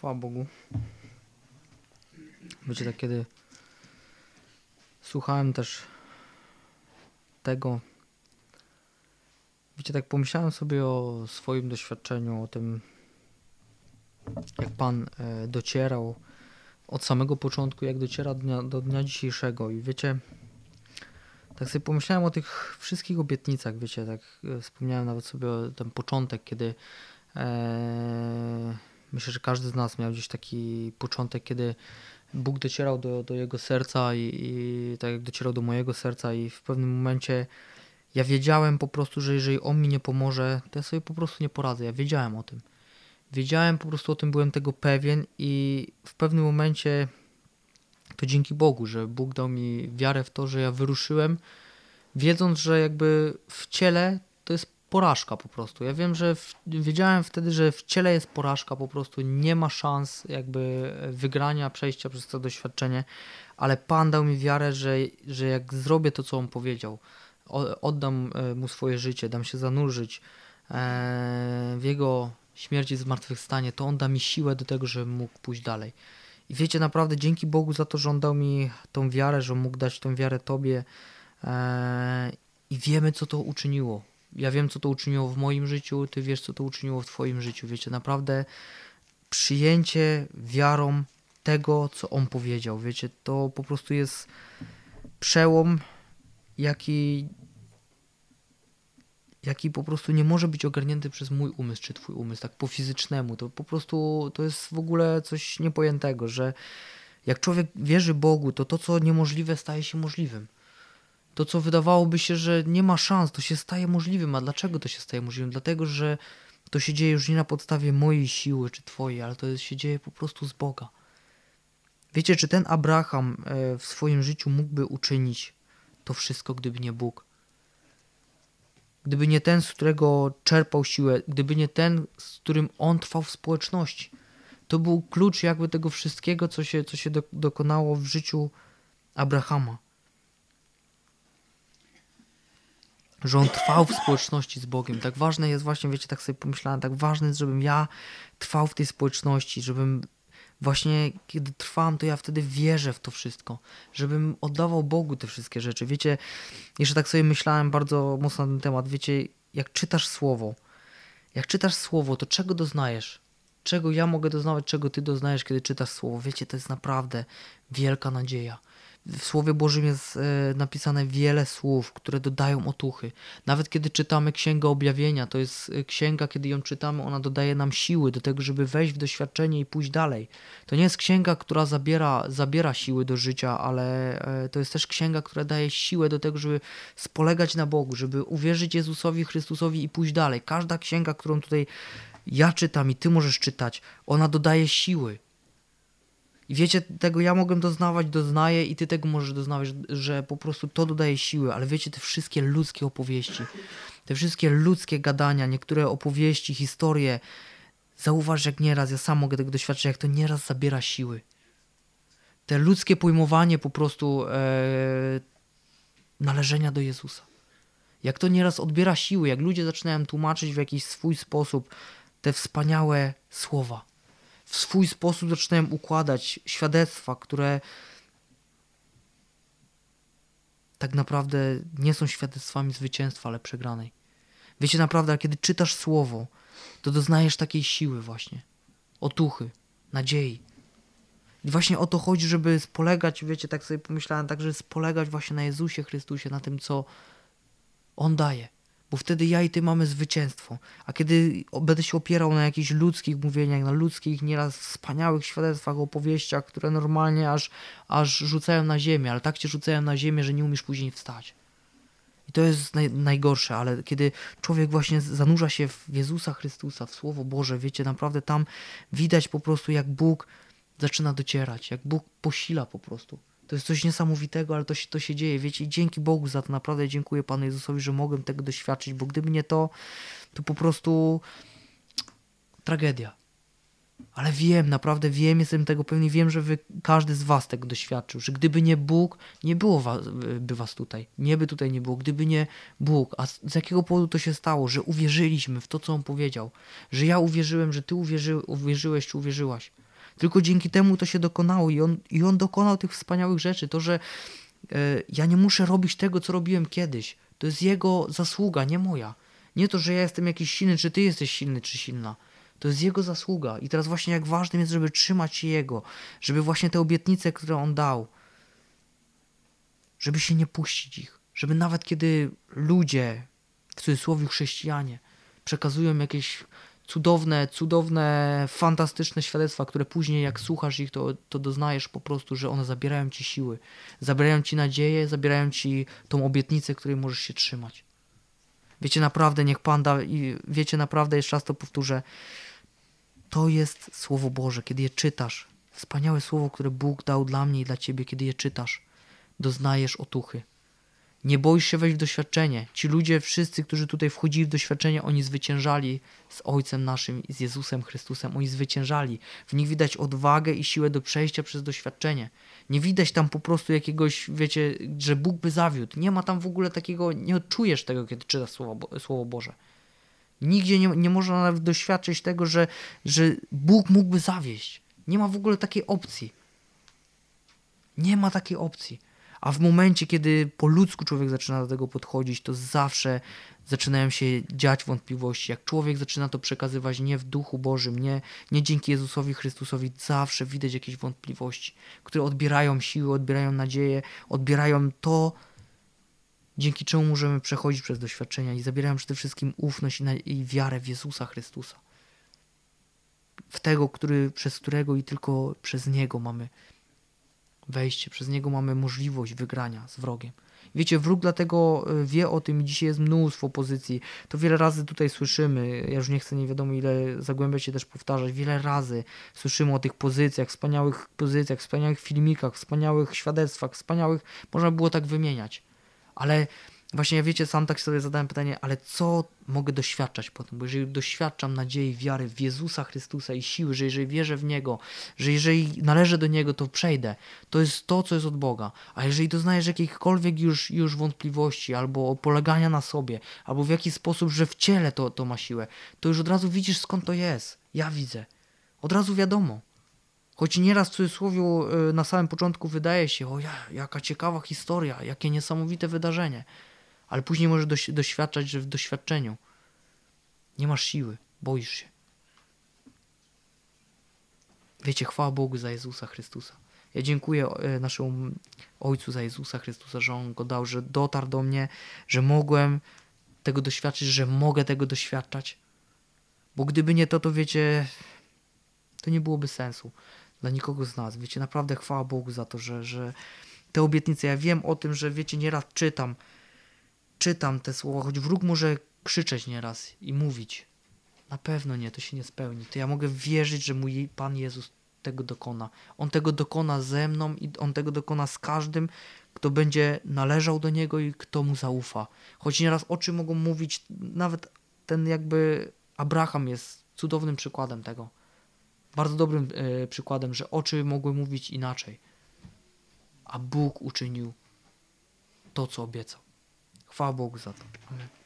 chwała Bogu. Wiecie, tak kiedy słuchałem też tego, wiecie, tak pomyślałem sobie o swoim doświadczeniu, o tym, jak Pan docierał od samego początku, jak dociera do dnia dzisiejszego. I wiecie, tak sobie pomyślałem o tych wszystkich obietnicach, wiecie, tak wspomniałem nawet sobie o ten początek, kiedy myślę, że każdy z nas miał gdzieś taki początek, kiedy Bóg docierał do jego serca i tak jak docierał do mojego serca i w pewnym momencie ja wiedziałem po prostu, że jeżeli On mi nie pomoże, to ja sobie po prostu nie poradzę. Ja wiedziałem o tym. Wiedziałem po prostu o tym, byłem tego pewien i w pewnym momencie to dzięki Bogu, że Bóg dał mi wiarę w to, że ja wyruszyłem, wiedząc, że jakby w ciele to jest porażka po prostu. Ja wiem, że wiedziałem wtedy, że w ciele jest porażka, po prostu nie ma szans jakby wygrania, przejścia przez to doświadczenie, ale Pan dał mi wiarę, że jak zrobię to, co On powiedział, oddam Mu swoje życie, dam się zanurzyć w Jego śmierci, zmartwychwstanie, to On da mi siłę do tego, żebym mógł pójść dalej. I wiecie, naprawdę dzięki Bogu za to, że On dał mi tą wiarę, że On mógł dać tą wiarę Tobie i wiemy, co to uczyniło. Ja wiem, co to uczyniło w moim życiu, Ty wiesz, co to uczyniło w Twoim życiu. Wiecie, naprawdę przyjęcie wiarą tego, co On powiedział. Wiecie, to po prostu jest przełom, jaki po prostu nie może być ogarnięty przez mój umysł czy Twój umysł, tak po fizycznemu. To po prostu to jest w ogóle coś niepojętego, że jak człowiek wierzy Bogu, to co niemożliwe staje się możliwym. To, co wydawałoby się, że nie ma szans, to się staje możliwym. A dlaczego to się staje możliwym? Dlatego, że to się dzieje już nie na podstawie mojej siły czy Twojej, ale to się dzieje po prostu z Boga. Wiecie, czy ten Abraham w swoim życiu mógłby uczynić to wszystko, gdyby nie Bóg? Gdyby nie ten, z którego czerpał siłę, gdyby nie ten, z którym on trwał w społeczności. To był klucz jakby tego wszystkiego, co się dokonało w życiu Abrahama. Że on trwał w społeczności z Bogiem. Tak ważne jest właśnie, wiecie, tak sobie pomyślałem, tak ważne jest, żebym ja trwał w tej społeczności, żebym właśnie, kiedy trwam, to ja wtedy wierzę w to wszystko, żebym oddawał Bogu te wszystkie rzeczy. Wiecie, jeszcze tak sobie myślałem bardzo mocno na ten temat, wiecie, jak czytasz słowo, to czego doznajesz? Czego ja mogę doznawać, czego ty doznajesz, kiedy czytasz słowo? Wiecie, to jest naprawdę wielka nadzieja. W Słowie Bożym jest napisane wiele słów, które dodają otuchy. Nawet kiedy czytamy Księgę Objawienia, to jest księga, kiedy ją czytamy, ona dodaje nam siły do tego, żeby wejść w doświadczenie i pójść dalej. To nie jest księga, która zabiera siły do życia, ale to jest też księga, która daje siłę do tego, żeby spolegać na Bogu, żeby uwierzyć Jezusowi Chrystusowi i pójść dalej. Każda księga, którą tutaj ja czytam i ty możesz czytać, ona dodaje siły. I wiecie, tego ja mogę doznaję i ty tego możesz doznawać, że po prostu to dodaje siły, ale wiecie, te wszystkie ludzkie opowieści, te wszystkie ludzkie gadania, niektóre opowieści, historie, zauważ jak nieraz, ja sam mogę tego doświadczyć, jak to nieraz zabiera siły. Te ludzkie pojmowanie po prostu należenia do Jezusa. Jak to nieraz odbiera siły, jak ludzie zaczynają tłumaczyć w jakiś swój sposób te wspaniałe słowa. W swój sposób zaczynają układać świadectwa, które tak naprawdę nie są świadectwami zwycięstwa, ale przegranej. Wiecie, naprawdę, kiedy czytasz słowo, to doznajesz takiej siły właśnie, otuchy, nadziei. I właśnie o to chodzi, żeby spolegać, wiecie, tak sobie pomyślałem, tak, żeby spolegać właśnie na Jezusie Chrystusie, na tym, co On daje. Bo wtedy ja i ty mamy zwycięstwo. A kiedy będę się opierał na jakichś ludzkich mówieniach, na ludzkich, nieraz wspaniałych świadectwach, opowieściach, które normalnie aż rzucają na ziemię, ale tak cię rzucają na ziemię, że nie umiesz później wstać. I to jest najgorsze, ale kiedy człowiek właśnie zanurza się w Jezusa Chrystusa, w Słowo Boże, wiecie, naprawdę tam widać po prostu, jak Bóg zaczyna docierać, jak Bóg posila po prostu. To jest coś niesamowitego, ale to się dzieje, wiecie, i dzięki Bogu za to naprawdę dziękuję Panu Jezusowi, że mogłem tego doświadczyć, bo gdyby nie to po prostu tragedia. Ale wiem, naprawdę wiem, jestem tego pewny, wiem, że każdy z was tego doświadczył, że gdyby nie Bóg, nie było by was tutaj, tutaj nie było, gdyby nie Bóg. A z jakiego powodu to się stało? Że uwierzyliśmy w to, co On powiedział, że ja uwierzyłem, że ty uwierzyłeś czy uwierzyłaś. Tylko dzięki temu to się dokonało i on dokonał tych wspaniałych rzeczy. To, że ja nie muszę robić tego, co robiłem kiedyś. To jest Jego zasługa, nie moja. Nie to, że ja jestem jakiś silny, czy ty jesteś silny, czy silna. To jest Jego zasługa. I teraz właśnie jak ważnym jest, żeby trzymać się Jego. Żeby właśnie te obietnice, które On dał, żeby się nie puścić ich. Żeby nawet kiedy ludzie, w cudzysłowie chrześcijanie, przekazują jakieś cudowne, fantastyczne świadectwa, które później jak słuchasz ich, to doznajesz po prostu, że one zabierają ci siły, zabierają ci nadzieję, zabierają ci tą obietnicę, której możesz się trzymać. Wiecie, naprawdę, niech Pan da, i wiecie, naprawdę, jeszcze raz to powtórzę, to jest Słowo Boże, kiedy je czytasz, wspaniałe Słowo, które Bóg dał dla mnie i dla ciebie, kiedy je czytasz, doznajesz otuchy. Nie boisz się wejść w doświadczenie. Ci ludzie, wszyscy, którzy tutaj wchodzili w doświadczenie, oni zwyciężali z Ojcem naszym i z Jezusem Chrystusem. Oni zwyciężali. W nich widać odwagę i siłę do przejścia przez doświadczenie. Nie widać tam po prostu jakiegoś, wiecie, że Bóg by zawiódł. Nie ma tam w ogóle takiego, nie odczujesz tego, kiedy czytasz Słowo Boże. Nigdzie nie można nawet doświadczyć tego, że Bóg mógłby zawieść. Nie ma w ogóle takiej opcji. Nie ma takiej opcji. A w momencie, kiedy po ludzku człowiek zaczyna do tego podchodzić, to zawsze zaczynają się dziać wątpliwości. Jak człowiek zaczyna to przekazywać nie w Duchu Bożym, nie dzięki Jezusowi Chrystusowi, zawsze widać jakieś wątpliwości, które odbierają siły, odbierają nadzieję, odbierają to, dzięki czemu możemy przechodzić przez doświadczenia i zabierają przede wszystkim ufność i wiarę w Jezusa Chrystusa. W tego, przez którego i tylko przez Niego mamy wejście, przez Niego mamy możliwość wygrania z wrogiem. Wiecie, wróg dlatego wie o tym i dzisiaj jest mnóstwo pozycji. To wiele razy tutaj słyszymy, ja już nie chcę nie wiadomo ile zagłębiać się też powtarzać, wiele razy słyszymy o tych pozycjach, wspaniałych filmikach, wspaniałych świadectwach, można było tak wymieniać. Ale właśnie, ja wiecie, sam tak sobie zadałem pytanie, ale co mogę doświadczać potem? Bo jeżeli doświadczam nadziei, wiary w Jezusa Chrystusa i siły, że jeżeli wierzę w Niego, że jeżeli należę do Niego, to przejdę. To jest to, co jest od Boga. A jeżeli doznajesz jakichkolwiek już wątpliwości, albo polegania na sobie, albo w jakiś sposób, że w ciele to ma siłę, to już od razu widzisz, skąd to jest. Ja widzę. Od razu wiadomo. Choć nieraz w cudzysłowie na samym początku wydaje się, jaka ciekawa historia, jakie niesamowite wydarzenie. Ale później możesz doświadczać, że w doświadczeniu nie masz siły, boisz się. Wiecie, chwała Bogu za Jezusa Chrystusa. Ja dziękuję naszemu Ojcu za Jezusa Chrystusa, że On Go dał, że dotarł do mnie, że mogłem tego doświadczyć, że mogę tego doświadczać. Bo gdyby nie to wiecie, to nie byłoby sensu dla nikogo z nas. Wiecie, naprawdę chwała Bogu za to, że te obietnice, ja wiem o tym, że wiecie, nieraz czytam te słowa, choć wróg może krzyczeć nieraz i mówić. Na pewno nie, to się nie spełni. To ja mogę wierzyć, że mój Pan Jezus tego dokona. On tego dokona ze mną i On tego dokona z każdym, kto będzie należał do Niego i kto Mu zaufa. Choć nieraz oczy mogą mówić, nawet ten jakby Abraham jest cudownym przykładem tego. Bardzo dobrym przykładem, że oczy mogły mówić inaczej. A Bóg uczynił to, co obiecał. Chwała Bogu za to. Amen.